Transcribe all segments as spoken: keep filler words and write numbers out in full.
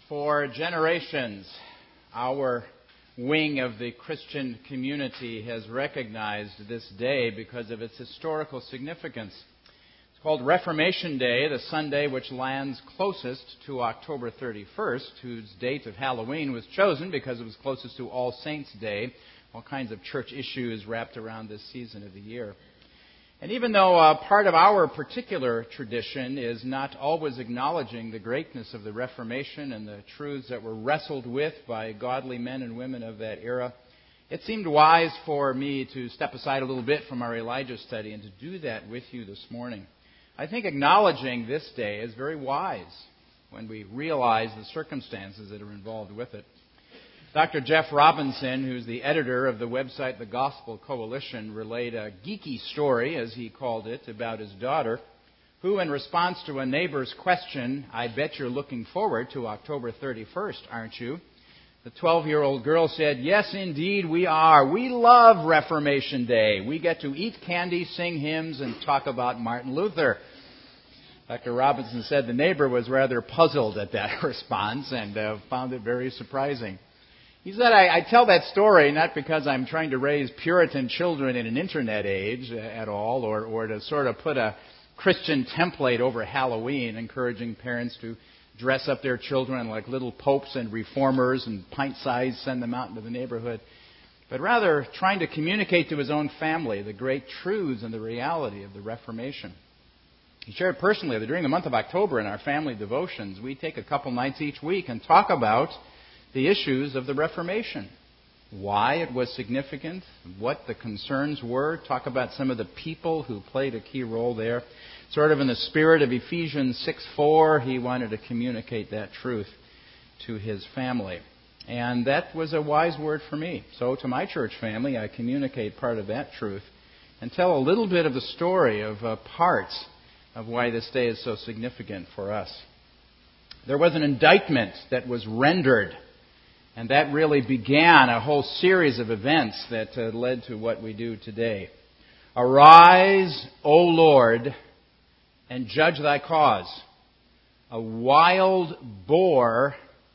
For generations, our wing of the Christian community has recognized this day because of its historical significance. It's called Reformation Day, the Sunday which lands closest to October thirty-first, whose date of Halloween was chosen because it was closest to All Saints' Day, all kinds of church issues wrapped around this season of the year. And even though uh, part of our particular tradition is not always acknowledging the greatness of the Reformation and the truths that were wrestled with by godly men and women of that era, it seemed wise for me to step aside a little bit from our Elijah study and to do that with you this morning. I think acknowledging this day is very wise when we realize the circumstances that are involved with it. Doctor Jeff Robinson, who's the editor of the website The Gospel Coalition, relayed a geeky story, as he called it, about his daughter, who, in response to a neighbor's question, "I bet you're looking forward to October thirty-first, aren't you?" the twelve-year-old girl said, "Yes, indeed, we are. We love Reformation Day. We get to eat candy, sing hymns, and talk about Martin Luther." Doctor Robinson said the neighbor was rather puzzled at that response and uh, found it very surprising. He said, I, I tell that story not because I'm trying to raise Puritan children in an internet age at all, or, or to sort of put a Christian template over Halloween, encouraging parents to dress up their children like little popes and reformers and pint-size send them out into the neighborhood, but rather trying to communicate to his own family the great truths and the reality of the Reformation. He shared personally that during the month of October in our family devotions, we take a couple nights each week and talk about the issues of the Reformation, why it was significant, what the concerns were, talk about some of the people who played a key role there. Sort of in the spirit of Ephesians six four, he wanted to communicate that truth to his family. And that was a wise word for me. So to my church family, I communicate part of that truth and tell a little bit of the story of uh, parts of why this day is so significant for us. There was an indictment that was rendered, and that really began a whole series of events that uh, led to what we do today. Arise, O Lord, and judge thy cause. A wild boar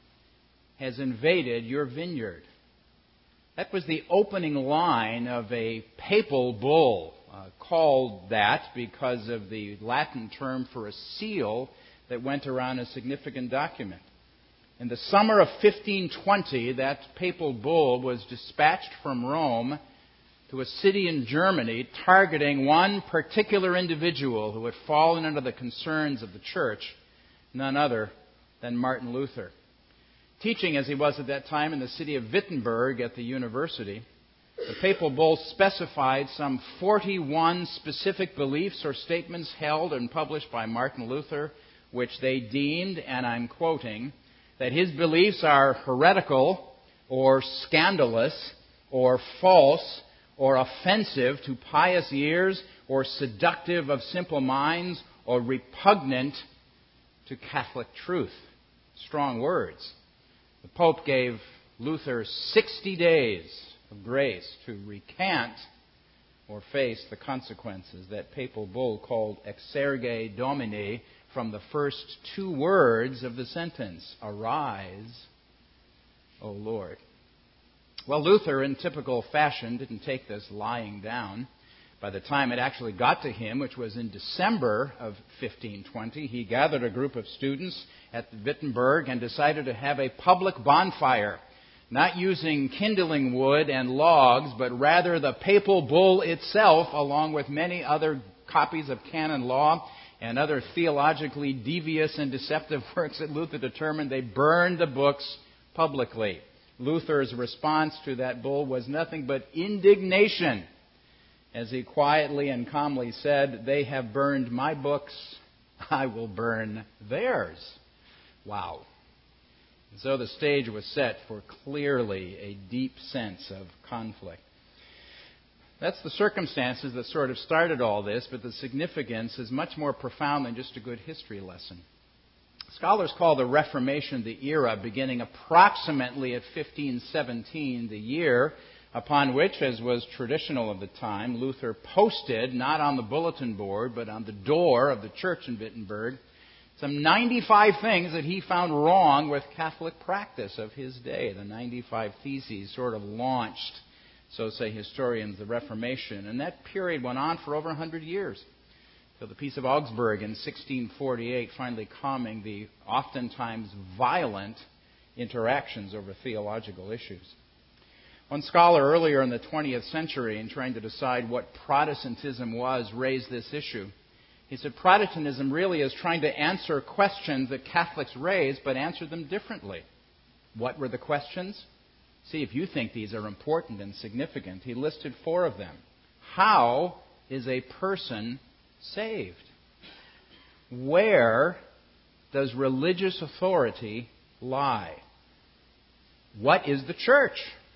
has invaded your vineyard. That was the opening line of a papal bull, uh, called that because of the Latin term for a seal that went around a significant document. In the summer of fifteen twenty, that papal bull was dispatched from Rome to a city in Germany targeting one particular individual who had fallen under the concerns of the church, none other than Martin Luther. Teaching as he was at that time in the city of Wittenberg at the university, the papal bull specified some forty-one specific beliefs or statements held and published by Martin Luther, which they deemed, and I'm quoting, that his beliefs are heretical or scandalous or false or offensive to pious ears or seductive of simple minds or repugnant to Catholic truth. Strong words. The Pope gave Luther sixty days of grace to recant or face the consequences. That papal bull called Exerge Domini, from the first two words of the sentence, Arise, O Lord. Well, Luther, in typical fashion, didn't take this lying down. By the time it actually got to him, which was in December of fifteen twenty, he gathered a group of students at Wittenberg and decided to have a public bonfire, not using kindling wood and logs, but rather the papal bull itself, along with many other copies of canon law and other theologically devious and deceptive works that Luther determined. They burned the books publicly. Luther's response to that bull was nothing but indignation, as he quietly and calmly said, "They have burned my books, I will burn theirs." Wow. And so the stage was set for clearly a deep sense of conflict. That's the circumstances that sort of started all this, but the significance is much more profound than just a good history lesson. Scholars call the Reformation the era beginning approximately at fifteen seventeen, the year upon which, as was traditional of the time, Luther posted, not on the bulletin board, but on the door of the church in Wittenberg, some ninety-five things that he found wrong with Catholic practice of his day. The ninety-five Theses sort of launched, so say historians, the Reformation. And that period went on for over one hundred years, till the Peace of Augsburg in sixteen forty-eight finally calming the oftentimes violent interactions over theological issues. One scholar earlier in the twentieth century, in trying to decide what Protestantism was, raised this issue. He said, Protestantism really is trying to answer questions that Catholics raise, but answer them differently. What were the questions? See if you think these are important and significant. He listed four of them. How is a person saved? Where does religious authority lie? What is the church?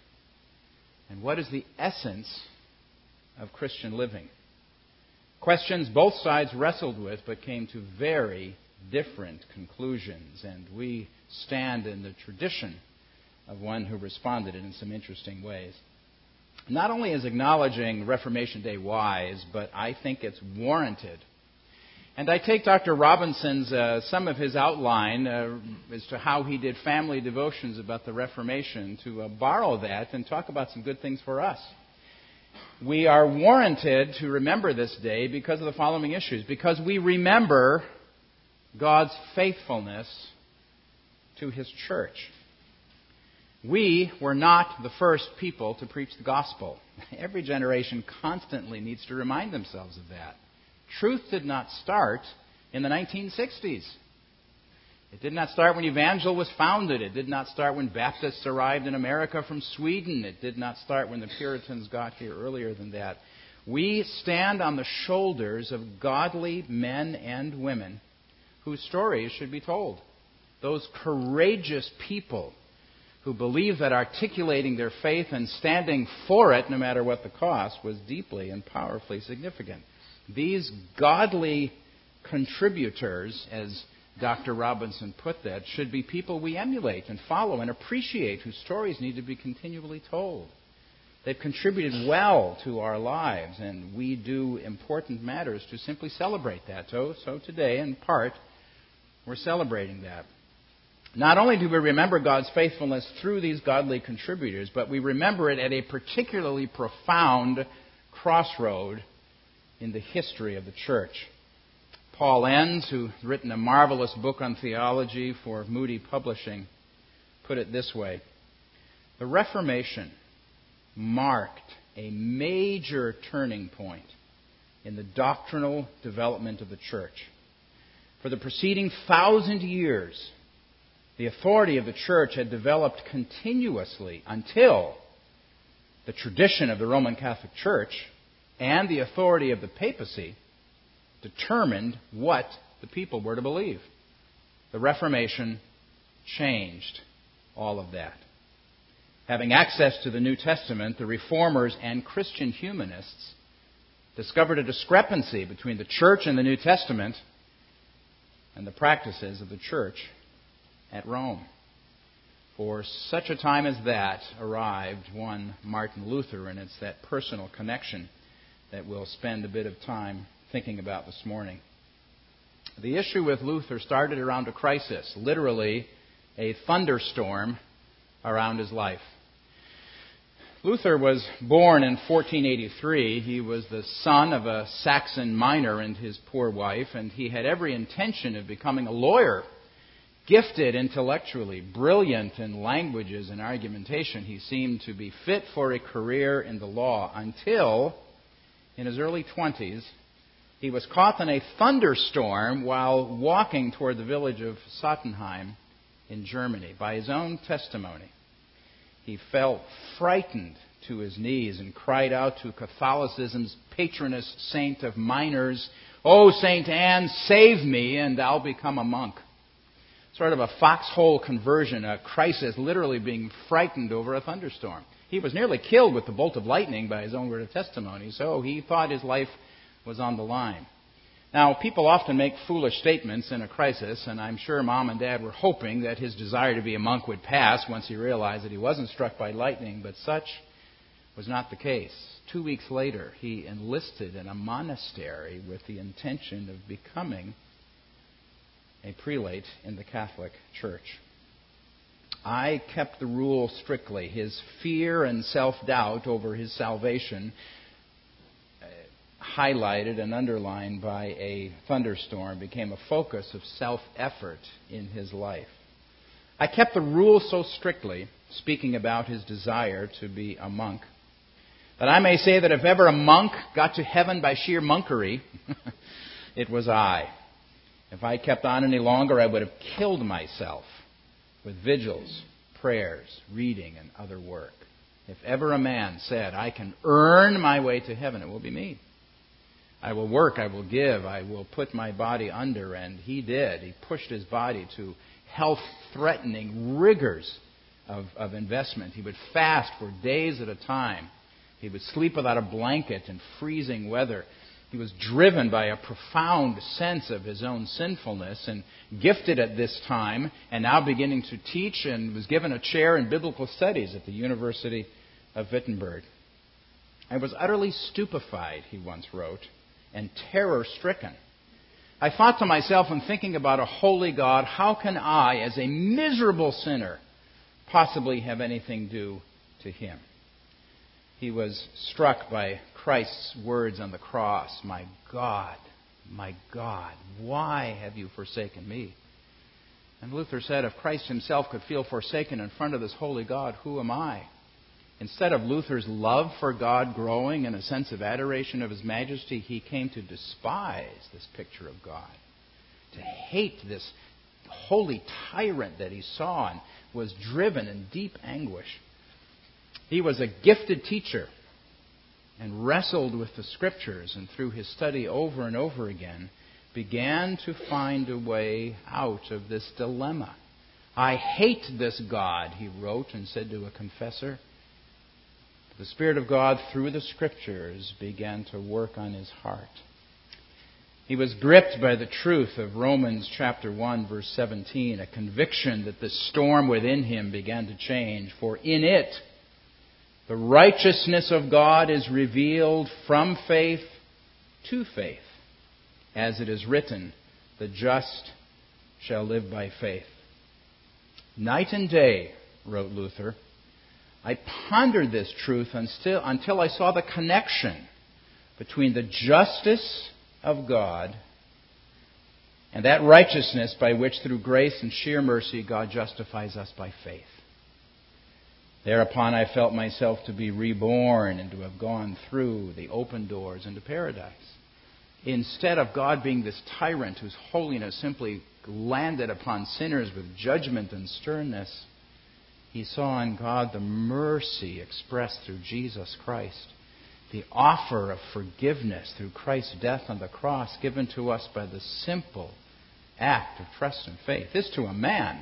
And what is the essence of Christian living? Questions both sides wrestled with, but came to very different conclusions. And we stand in the tradition of one who responded in some interesting ways. Not only is acknowledging Reformation Day wise, but I think it's warranted. And I take Doctor Robinson's, uh, some of his outline uh, as to how he did family devotions about the Reformation to uh, borrow that and talk about some good things for us. We are warranted to remember this day because of the following issues. Because we remember God's faithfulness to His church. We were not the first people to preach the gospel. Every generation constantly needs to remind themselves of that. Truth did not start in the nineteen sixties. It did not start when Evangel was founded. It did not start when Baptists arrived in America from Sweden. It did not start when the Puritans got here earlier than that. We stand on the shoulders of godly men and women whose stories should be told. Those courageous people who believe that articulating their faith and standing for it, no matter what the cost, was deeply and powerfully significant. These godly contributors, as Doctor Robinson put that, should be people we emulate and follow and appreciate, whose stories need to be continually told. They've contributed well to our lives, and we do important matters to simply celebrate that. So, so today, in part, we're celebrating that. Not only do we remember God's faithfulness through these godly contributors, but we remember it at a particularly profound crossroad in the history of the church. Paul Enns, who's written a marvelous book on theology for Moody Publishing, put it this way. The Reformation marked a major turning point in the doctrinal development of the church. For the preceding thousand years, the authority of the church had developed continuously until the tradition of the Roman Catholic Church and the authority of the papacy determined what the people were to believe. The Reformation changed all of that. Having access to the New Testament, the Reformers and Christian humanists discovered a discrepancy between the church and the New Testament and the practices of the church at Rome. For such a time as that arrived one Martin Luther, and it's that personal connection that we'll spend a bit of time thinking about this morning. The issue with Luther started around a crisis, literally a thunderstorm around his life. Luther was born in fourteen eighty-three. He was the son of a Saxon miner and his poor wife, and he had every intention of becoming a lawyer. Gifted intellectually, brilliant in languages and argumentation, he seemed to be fit for a career in the law until, in his early twenties, he was caught in a thunderstorm while walking toward the village of Sottenheim in Germany. By his own testimony, he felt frightened to his knees and cried out to Catholicism's patroness saint of miners, "Oh, Saint Anne, save me and I'll become a monk." Sort of a foxhole conversion, a crisis, literally being frightened over a thunderstorm. He was nearly killed with the bolt of lightning by his own word of testimony, so he thought his life was on the line. Now, people often make foolish statements in a crisis, and I'm sure Mom and Dad were hoping that his desire to be a monk would pass once he realized that he wasn't struck by lightning, but such was not the case. Two weeks later, he enlisted in a monastery with the intention of becoming a prelate in the Catholic Church. I kept the rule strictly. His fear and self-doubt over his salvation, uh, highlighted and underlined by a thunderstorm, became a focus of self-effort in his life. I kept the rule so strictly, speaking about his desire to be a monk, that I may say that if ever a monk got to heaven by sheer monkery, it was I. If I kept on any longer, I would have killed myself with vigils, prayers, reading, and other work. If ever a man said, I can earn my way to heaven, it will be me. I will work, I will give, I will put my body under, and he did. He pushed his body to health-threatening rigors of, of investment. He would fast for days at a time. He would sleep without a blanket in freezing weather. He was driven by a profound sense of his own sinfulness and gifted at this time and now beginning to teach, and was given a chair in biblical studies at the University of Wittenberg. I was utterly stupefied, he once wrote, and terror-stricken. I thought to myself, in thinking about a holy God, how can I, as a miserable sinner, possibly have anything due to him? He was struck by Christ's words on the cross, my God, my God, why have you forsaken me? And Luther said, if Christ himself could feel forsaken in front of this holy God, who am I? Instead of Luther's love for God growing in a sense of adoration of his majesty, he came to despise this picture of God, to hate this holy tyrant that he saw, and was driven in deep anguish. He was a gifted teacher and wrestled with the Scriptures, and through his study over and over again began to find a way out of this dilemma. I hate this God, he wrote and said to a confessor. The Spirit of God, through the Scriptures, began to work on his heart. He was gripped by the truth of Romans chapter one, verse seventeen, a conviction that the storm within him began to change. For in it, the righteousness of God is revealed from faith to faith. As it is written, the just shall live by faith. Night and day, wrote Luther, I pondered this truth until, until I saw the connection between the justice of God and that righteousness by which through grace and sheer mercy God justifies us by faith. Thereupon I felt myself to be reborn and to have gone through the open doors into paradise. Instead of God being this tyrant whose holiness simply landed upon sinners with judgment and sternness, he saw in God the mercy expressed through Jesus Christ, the offer of forgiveness through Christ's death on the cross given to us by the simple act of trust and faith. This to a man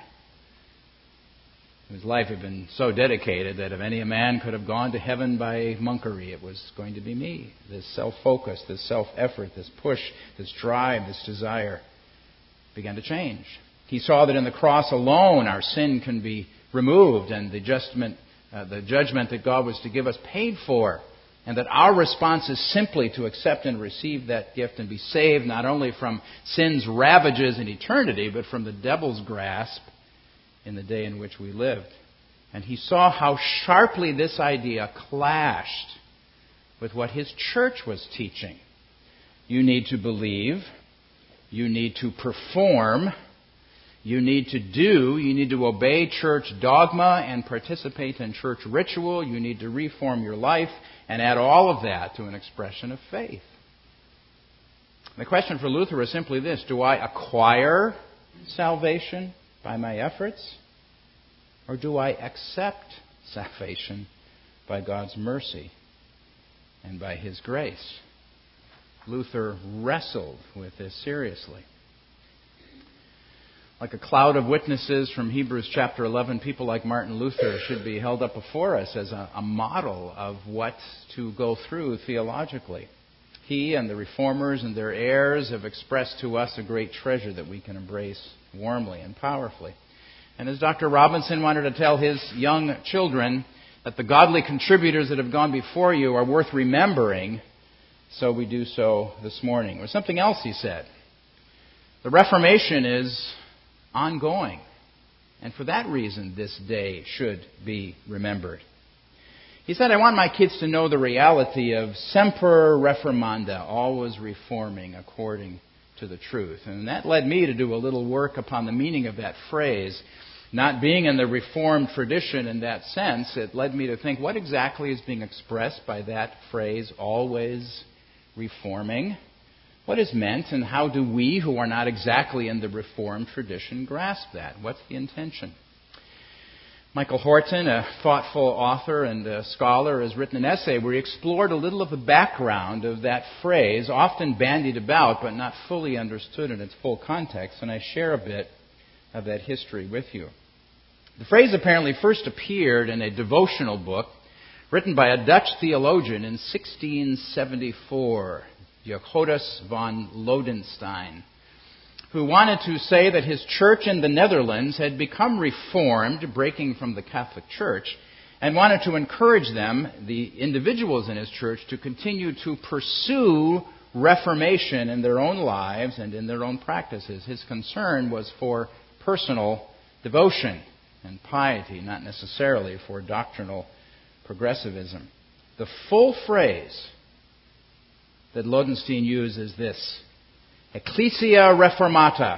whose life had been so dedicated that if any man could have gone to heaven by monkery, it was going to be me. This self-focus, this self-effort, this push, this drive, this desire began to change. He saw that in the cross alone our sin can be removed and the judgment, uh, the judgment that God was to give us paid for, and that our response is simply to accept and receive that gift and be saved not only from sin's ravages in eternity, but from the devil's grasp in the day in which we lived. And he saw how sharply this idea clashed with what his church was teaching. You need to believe, you need to perform, you need to do, you need to obey church dogma and participate in church ritual, you need to reform your life and add all of that to an expression of faith. The question for Luther is simply this: do I acquire salvation by my efforts, or do I accept salvation by God's mercy and by His grace? Luther wrestled with this seriously. Like a cloud of witnesses from Hebrews chapter eleven, people like Martin Luther should be held up before us as a, a model of what to go through theologically. He and the reformers and their heirs have expressed to us a great treasure that we can embrace warmly and powerfully. And as Doctor Robinson wanted to tell his young children, that the godly contributors that have gone before you are worth remembering, so we do so this morning. Or something else he said. The Reformation is ongoing, and for that reason this day should be remembered. He said, I want my kids to know the reality of semper reformanda, always reforming according to the truth. And that led me to do a little work upon the meaning of that phrase. Not being in the Reformed tradition in that sense, it led me to think, what exactly is being expressed by that phrase, always reforming? What is meant, and how do we, who are not exactly in the Reformed tradition, grasp that? What's the intention? Michael Horton, a thoughtful author and a scholar, has written an essay where he explored a little of the background of that phrase, often bandied about but not fully understood in its full context, and I share a bit of that history with you. The phrase apparently first appeared in a devotional book written by a Dutch theologian in sixteen seventy-four, Johannes van Lodenstein, who wanted to say that his church in the Netherlands had become reformed, breaking from the Catholic Church, and wanted to encourage them, the individuals in his church, to continue to pursue reformation in their own lives and in their own practices. His concern was for personal devotion and piety, not necessarily for doctrinal progressivism. The full phrase that Lodenstein used is this: Ecclesia reformata,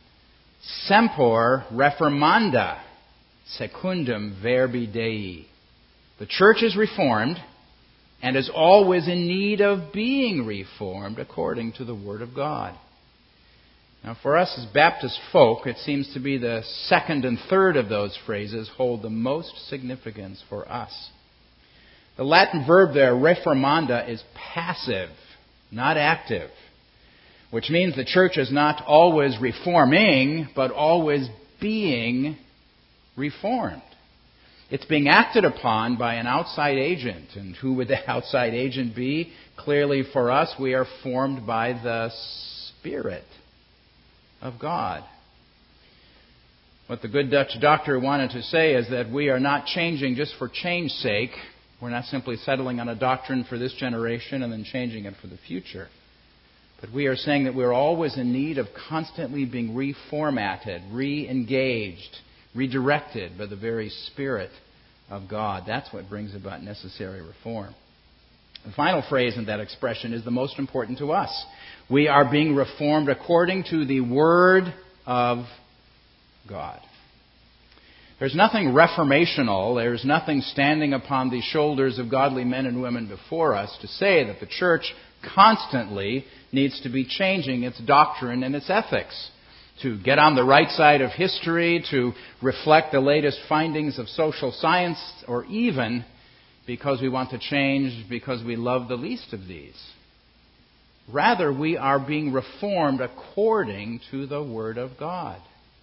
semper reformanda, secundum verbi Dei. The church is reformed and is always in need of being reformed according to the Word of God. Now, for us as Baptist folk, it seems to be the second and third of those phrases hold the most significance for us. The Latin verb there, reformanda, is passive, not active, which means the church is not always reforming, but always being reformed. It's being acted upon by an outside agent. And who would that outside agent be? Clearly for us, we are formed by the Spirit of God. What the good Dutch doctor wanted to say is that we are not changing just for change's sake. We're not simply settling on a doctrine for this generation and then changing it for the future. But we are saying that we're always in need of constantly being reformatted, re-engaged, redirected by the very Spirit of God. That's what brings about necessary reform. The final phrase in that expression is the most important to us. We are being reformed according to the Word of God. There's nothing reformational, there's nothing standing upon the shoulders of godly men and women before us to say that the church constantly needs to be changing its doctrine and its ethics, to get on the right side of history, to reflect the latest findings of social science, or even because we want to change because we love the least of these. Rather, we are being reformed according to the Word of God.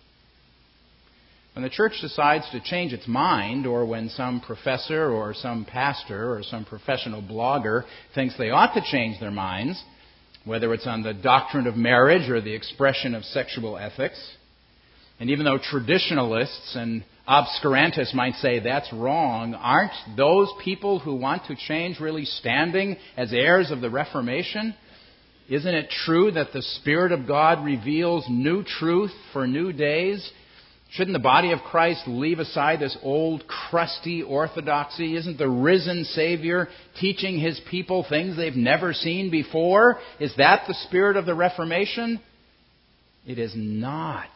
When the church decides to change its mind, or when some professor or some pastor or some professional blogger thinks they ought to change their minds, whether it's on the doctrine of marriage or the expression of sexual ethics, and even though traditionalists and obscurantists might say that's wrong, aren't those people who want to change really standing as heirs of the Reformation? Isn't it true that the Spirit of God reveals new truth for new days? Shouldn't the body of Christ leave aside this old, crusty orthodoxy? Isn't the risen Savior teaching His people things they've never seen before? Is that the spirit of the Reformation? It is not.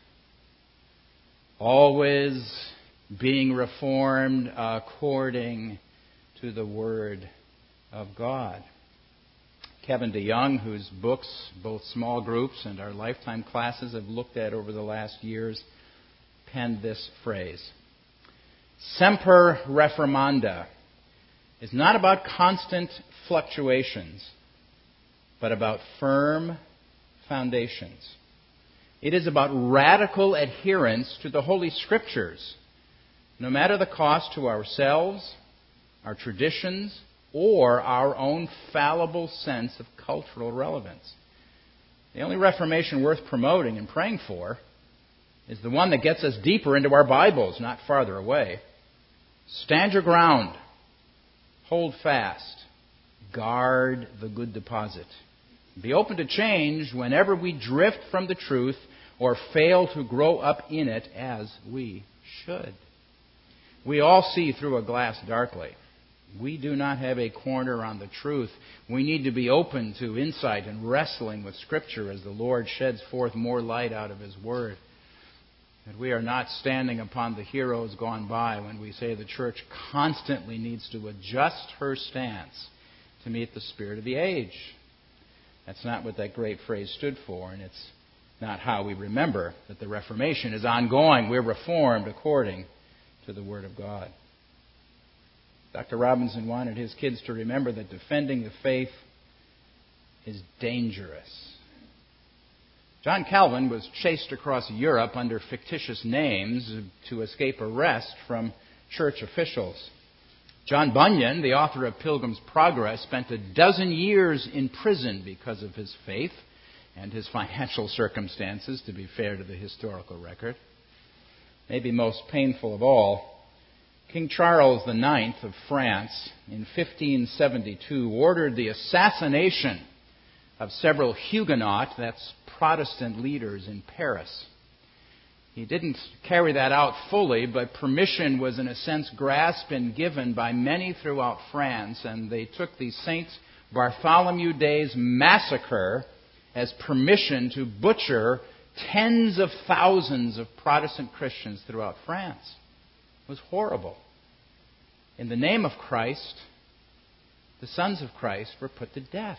Always being reformed according to the Word of God. Kevin DeYoung, whose books both small groups and our lifetime classes have looked at over the last years, penned this phrase: Semper reformanda is not about constant fluctuations, but about firm foundations. It is about radical adherence to the Holy Scriptures, no matter the cost to ourselves, our traditions, or our own fallible sense of cultural relevance. The only Reformation worth promoting and praying for is the one that gets us deeper into our Bibles, not farther away. Stand your ground. Hold fast. Guard the good deposit. Be open to change whenever we drift from the truth or fail to grow up in it as we should. We all see through a glass darkly. We do not have a corner on the truth. We need to be open to insight and wrestling with Scripture as the Lord sheds forth more light out of His Word. That we are not standing upon the heroes gone by when we say the church constantly needs to adjust her stance to meet the spirit of the age. That's not what that great phrase stood for, and it's not how we remember that the Reformation is ongoing. We're reformed according to the Word of God. Doctor Robinson wanted his kids to remember that defending the faith is dangerous. John Calvin was chased across Europe under fictitious names to escape arrest from church officials. John Bunyan, the author of Pilgrim's Progress, spent a dozen years in prison because of his faith and his financial circumstances, to be fair to the historical record. Maybe most painful of all, King Charles the Ninth of France in fifteen seventy-two ordered the assassination of several Huguenot, that's Protestant leaders in Paris. He didn't carry that out fully, but permission was in a sense grasped and given by many throughout France, and they took the Saint Bartholomew Day's massacre as permission to butcher tens of thousands of Protestant Christians throughout France. It was horrible. In the name of Christ, the sons of Christ were put to death.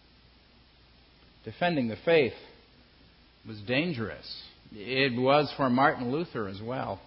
Defending the faith was dangerous. It was for Martin Luther as well.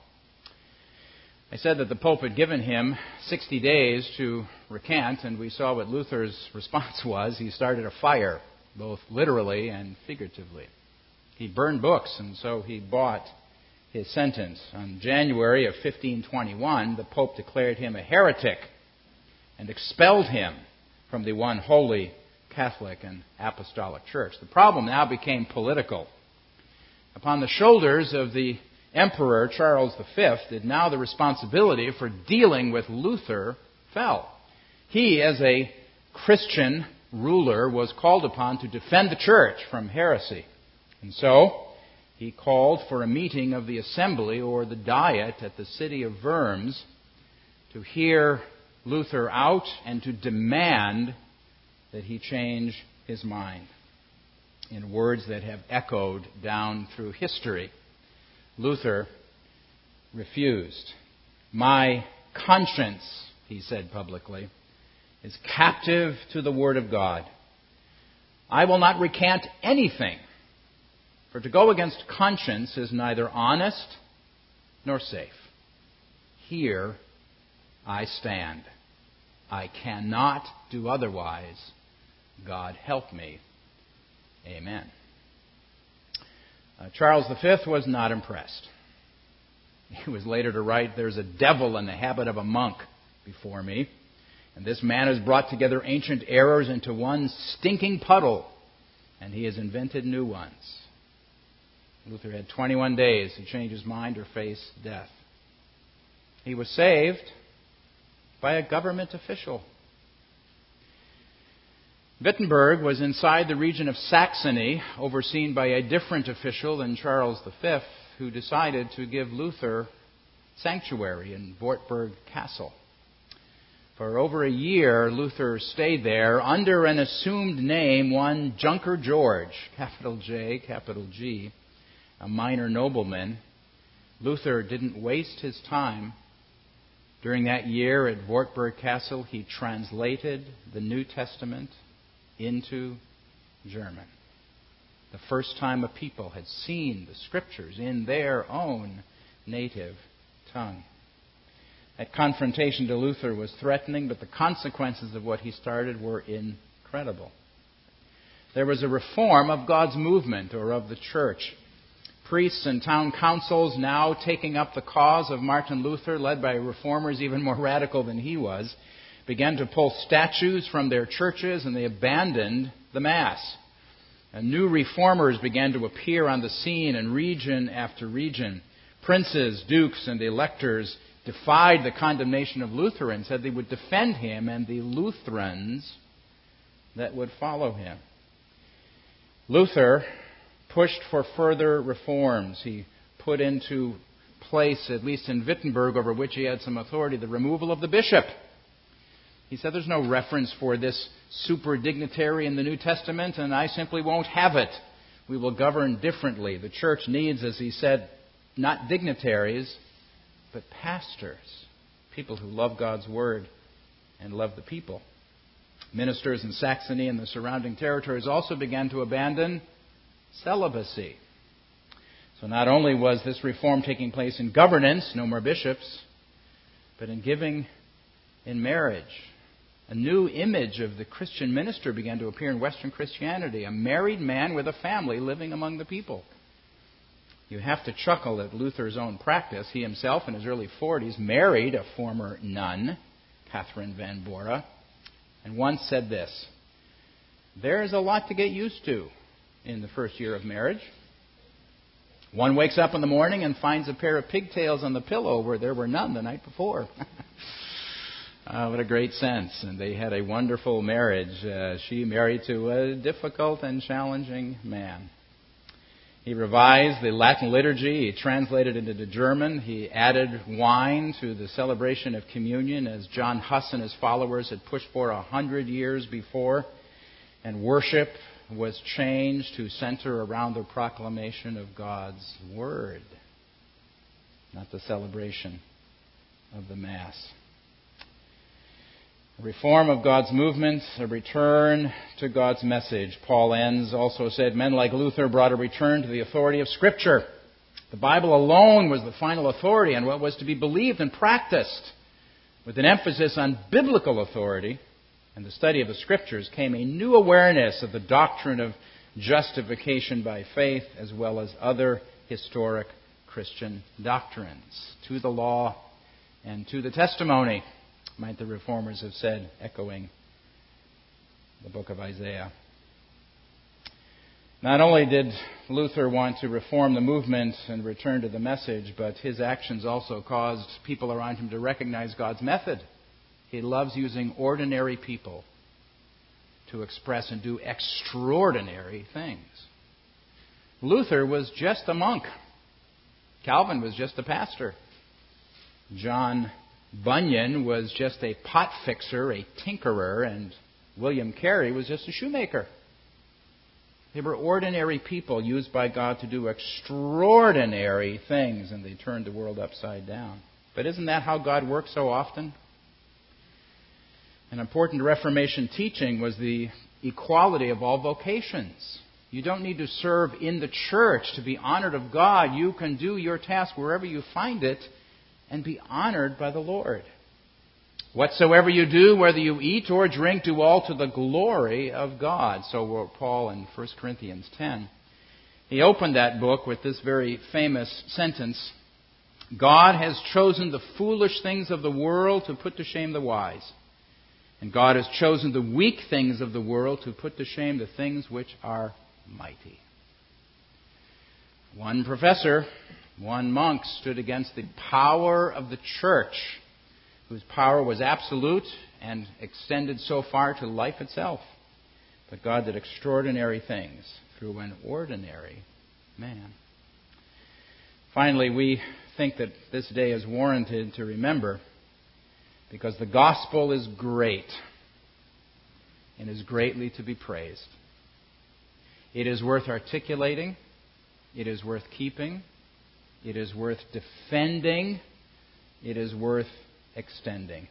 I said that the Pope had given him sixty days to recant, and we saw what Luther's response was. He started a fire, both literally and figuratively. He burned books, and so he bought his sentence. On January of fifteen twenty-one, the Pope declared him a heretic and expelled him from the one holy Catholic and Apostolic Church. The problem now became political. Upon the shoulders of the Emperor Charles the Fifth did now the responsibility for dealing with Luther fell. He, as a Christian ruler, was called upon to defend the church from heresy. And so he called for a meeting of the assembly or the diet at the city of Worms to hear Luther out and to demand that he change his mind. In words that have echoed down through history, Luther refused. My conscience, he said publicly, is captive to the Word of God. I will not recant anything, for to go against conscience is neither honest nor safe. Here I stand. I cannot do otherwise. God help me. Amen. Uh, Charles the Fifth was not impressed. He was later to write, "There's a devil in the habit of a monk before me, and this man has brought together ancient errors into one stinking puddle, and he has invented new ones." Luther had twenty-one days to change his mind or face death. He was saved by a government official. Wittenberg was inside the region of Saxony, overseen by a different official than Charles the Fifth, who decided to give Luther sanctuary in Wartburg Castle. For over a year, Luther stayed there under an assumed name, one Junker George, capital J, capital G, a minor nobleman. Luther didn't waste his time. During that year at Wartburg Castle, he translated the New Testament into German. The first time a people had seen the Scriptures in their own native tongue. That confrontation to Luther was threatening, but the consequences of what he started were incredible. There was a reform of God's movement or of the church. Priests and town councils now taking up the cause of Martin Luther, led by reformers even more radical than he was, began to pull statues from their churches, and they abandoned the Mass. And new reformers began to appear on the scene in region after region. Princes, dukes, and electors defied the condemnation of Luther and said they would defend him and the Lutherans that would follow him. Luther pushed for further reforms. He put into place, at least in Wittenberg, over which he had some authority, the removal of the bishop. He said there's no reference for this super dignitary in the New Testament, and I simply won't have it. We will govern differently. The church needs, as he said, not dignitaries, but pastors, people who love God's word and love the people. Ministers in Saxony and the surrounding territories also began to abandon celibacy. So not only was this reform taking place in governance, no more bishops, but in giving in marriage. A new image of the Christian minister began to appear in Western Christianity, a married man with a family living among the people. You have to chuckle at Luther's own practice. He himself, in his early forties, married a former nun, Catherine van Bora, and once said this: "There is a lot to get used to in the first year of marriage. One wakes up in the morning and finds a pair of pigtails on the pillow where there were none the night before." Uh, what a great sense. And they had a wonderful marriage. Uh, she married to a difficult and challenging man. He revised the Latin liturgy. He translated it into German. He added wine to the celebration of communion, as John Huss and his followers had pushed for a hundred years before. And worship was changed to center around the proclamation of God's Word, not the celebration of the Mass. A reform of God's movement, a return to God's message. Paul Enns also said, men like Luther brought a return to the authority of Scripture. The Bible alone was the final authority on what was to be believed and practiced. With an emphasis on biblical authority and the study of the Scriptures came a new awareness of the doctrine of justification by faith, as well as other historic Christian doctrines. To the law and to the testimony, might the reformers have said, echoing the book of Isaiah. Not only did Luther want to reform the movement and return to the message, but his actions also caused people around him to recognize God's method. He loves using ordinary people to express and do extraordinary things. Luther was just a monk. Calvin was just a pastor. John Bunyan was just a pot fixer, a tinkerer, and William Carey was just a shoemaker. They were ordinary people used by God to do extraordinary things, and they turned the world upside down. But isn't that how God works so often? An important Reformation teaching was the equality of all vocations. You don't need to serve in the church to be honored of God. You can do your task wherever you find it and be honored by the Lord. Whatsoever you do, whether you eat or drink, do all to the glory of God. So wrote Paul in First Corinthians ten. He opened that book with this very famous sentence: God has chosen the foolish things of the world to put to shame the wise. And God has chosen the weak things of the world to put to shame the things which are mighty. One professor, one monk, stood against the power of the church, whose power was absolute and extended so far to life itself. But God did extraordinary things through an ordinary man. Finally, we think that this day is warranted to remember because the gospel is great and is greatly to be praised. It is worth articulating. It is worth keeping. It is worth defending. It is worth extending.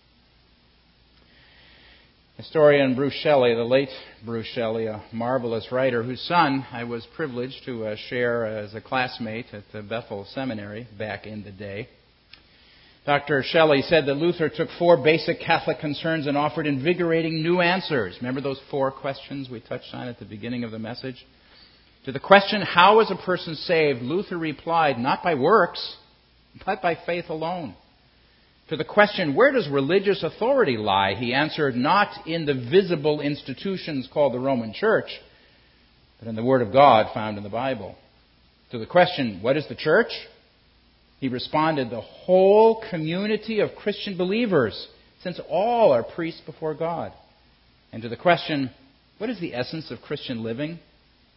Historian Bruce Shelley, the late Bruce Shelley, a marvelous writer whose son I was privileged to uh, share as a classmate at the Bethel Seminary back in the day. Doctor Shelley said that Luther took four basic Catholic concerns and offered invigorating new answers. Remember those four questions we touched on at the beginning of the message? To the question, how is a person saved? Luther replied, not by works, but by faith alone. To the question, where does religious authority lie? He answered, not in the visible institutions called the Roman Church, but in the Word of God found in the Bible. To the question, what is the church? He responded, the whole community of Christian believers, since all are priests before God. And to the question, what is the essence of Christian living?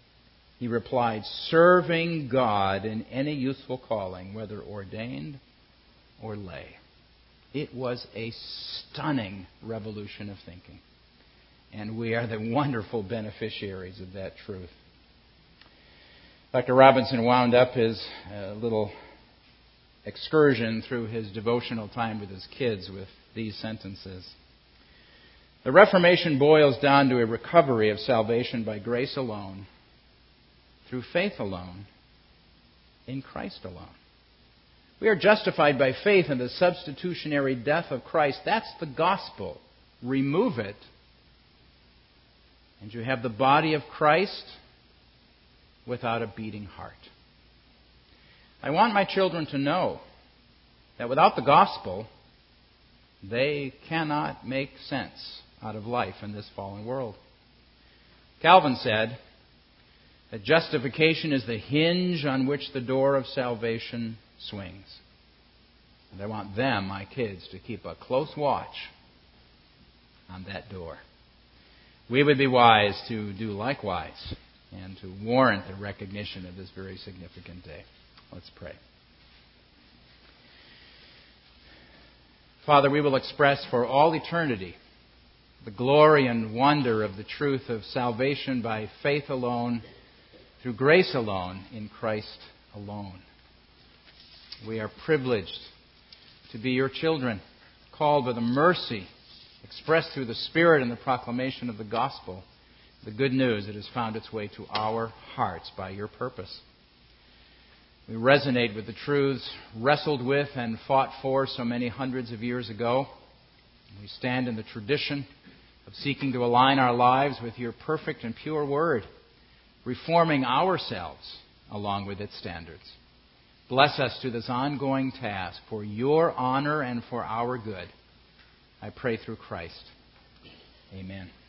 He replied, serving God in any useful calling, whether ordained or lay. It was a stunning revolution of thinking. And we are the wonderful beneficiaries of that truth. Doctor Robinson wound up his uh, little excursion through his devotional time with his kids with these sentences. The Reformation boils down to a recovery of salvation by grace alone, through faith alone, in Christ alone. We are justified by faith in the substitutionary death of Christ. That's the gospel. Remove it, and you have the body of Christ without a beating heart. I want my children to know that without the gospel, they cannot make sense out of life in this fallen world. Calvin said that justification is the hinge on which the door of salvation swings. And I want them, my kids, to keep a close watch on that door. We would be wise to do likewise and to warrant the recognition of this very significant day. Let's pray. Father, we will express for all eternity the glory and wonder of the truth of salvation by faith alone, through grace alone, in Christ alone. We are privileged to be your children, called with a mercy expressed through the Spirit and the proclamation of the gospel, the good news that has found its way to our hearts by your purpose. We resonate with the truths wrestled with and fought for so many hundreds of years ago. We stand in the tradition of seeking to align our lives with your perfect and pure word, reforming ourselves along with its standards. Bless us to this ongoing task for your honor and for our good. I pray through Christ. Amen.